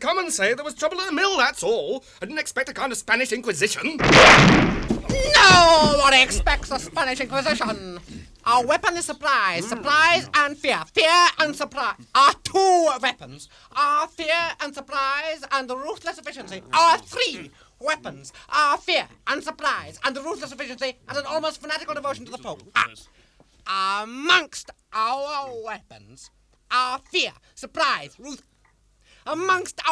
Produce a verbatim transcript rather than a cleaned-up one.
come and say there was trouble in the mill, that's all. I didn't expect a kind of Spanish Inquisition. Nobody expects a Spanish Inquisition. Our weapon is surprise. Surprise and fear. Fear and surprise are two weapons. Our fear and surprise and ruthless efficiency are three weapons. Our fear and surprise and ruthless efficiency and an almost fanatical devotion to the Pope. Ah. Amongst our weapons, our fear, surprise, ruth. Amongst our